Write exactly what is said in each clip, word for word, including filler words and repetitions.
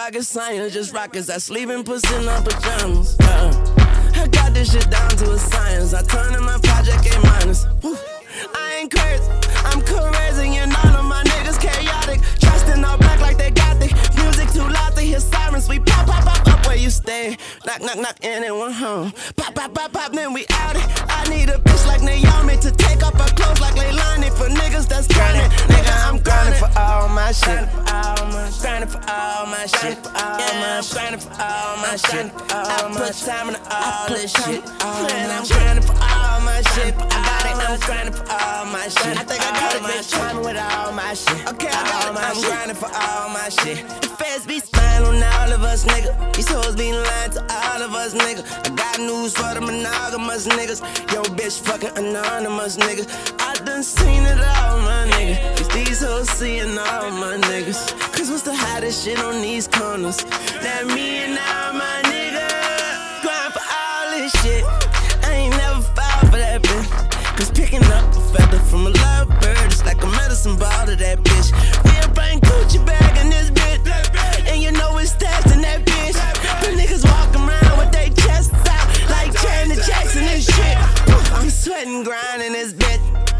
rocket science, just rockets. I sleep in pussy in our pajamas. Uh, I got this shit down to a science. I turn in my project A minus. Woo. I ain't crazy, I'm crazy, and all of my niggas chaotic. Dressed in all black like they got the music too loud to hear sirens. We pop, pop, pop up where you stay. Knock, knock, knock, anyone home. Pop, pop, pop, pop, then we out it. I need a bitch like Naomi to take off her clothes like Leilani. For niggas that's grinding, nigga, I'm grinding for all my shit. Grinding for all my shit. Yeah, I'm grinding for all my shit. I put time into all this shit. Man, I'm grinding for all my shit. I got it, I'm grinding for all my shit. I think I got it, bitch, grinding with all my shit. Okay, I got it, I'm grinding for all my shit. The feds be spying on all of us, nigga. These hoes be lying to all of us, nigga. I got news for the monogamous niggas. Yo, bitch, fucking anonymous, nigga. I done seen it all, my nigga. Cause these hoes seeing all my niggas. Cause what's the hottest shit on these corners? That me and all my niggas. Grind for all this shit. I ain't never fall for that bitch. Cause picking up a feather from a lovebird is like a medicine ball to that bitch. We'll bring Gucci bag in this bitch. And you know it's stashed in that bitch. The niggas walk around with their chests out like Janet Jackson and shit. I'm sweating, grinding this bitch.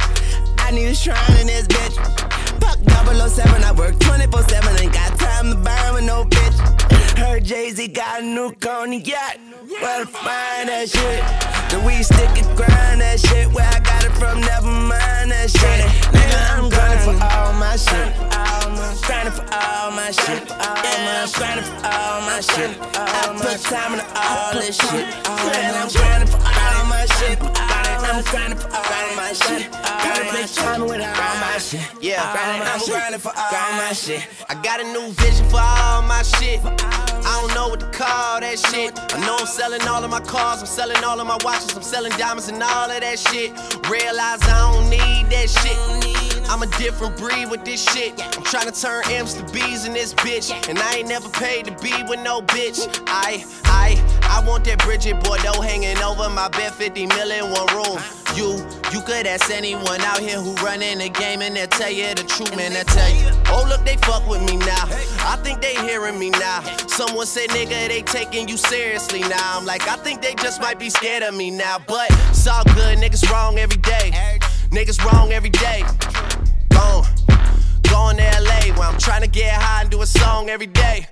I need a shrine in this bitch. Fuck double oh seven, I work twenty-four seven. Ain't got time to burn with no bitch. Heard Jay-Z got a new on the yacht. Where to find that shit? The weed stick and grind that shit. Where I got it from, never mind that shit. Nigga, I'm grinding for all my shit. Grinding for all my shit. Yeah, I'm grinding for all my shit. I put time into all this shit. Man, I'm grinding for all my shit. I'm grinding for all my shit. Got a bitch time with all my shit. Yeah, I'm grinding for all my shit. I got a new vision for all my shit. I don't know what to call that shit. I know I'm selling all of my cars, I'm selling all of my watches, I'm selling diamonds and all of that shit. Realize I don't need that shit. I'm a different breed with this shit. I'm tryna turn M's to B's in this bitch. And I ain't never paid to be with no bitch. I, I, I want that Bridget Bordeaux hanging over my bed, fifty mil in one room. You, you could ask anyone out here who running the game and they'll tell you the truth, man, they'll tell you. Oh, look, they fuck with me now. I think they hearing me now. Someone said, nigga, they taking you seriously now. I'm like, I think they just might be scared of me now. But it's all good, niggas wrong every day. Niggas wrong every day. Gone, going to L A where I'm trying to get high and do a song every day.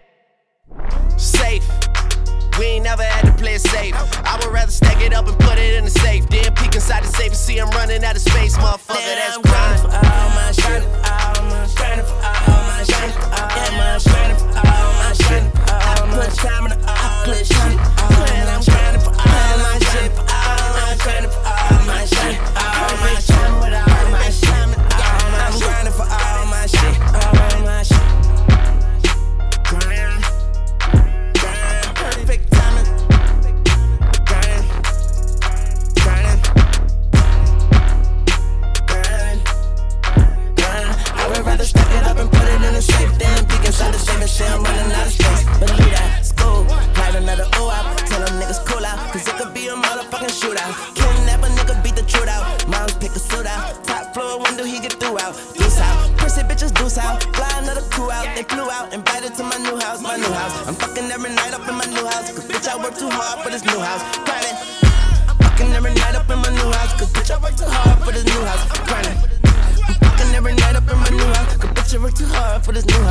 Safe. We ain't never had to play it safe. I would rather stack it up and put it in the safe. Then peek inside the safe and see I'm running out of space, motherfucker. That's grind. For all my shit, grinding for all my shit, yeah, I'm grinding for all my shit. I put time in the all this shit. Man, I'm grinding for all my shit. I'm grinding for all my shit. All my shit with all my shit. I'm grinding for all my shit. All my shit. Grind. Perfect timing. Grinding, grinding, grinding, grinding. I would rather stack it up and put it in a safe than peek inside the safe and say I'm running out of space. Believe that, school, write another O out. Tell them niggas cool out, cause it could be a motherfucking shootout. Kidnap a nigga, beat the truth out. Moms pick a suit out. Top floor, when do he get through out? Deuce out, prissy bitches deuce out. Fly another crew out, they flew out. Invited to my new house, my new house. I'm fucking every night up in my new house. Cause bitch, I work too hard for this new house. Grinding. I'm fucking every night up in my new house. Cause bitch, I work too hard for this new house. Grinding. I'm fucking every night up in my new house. Cause bitch, I work too hard for this new house.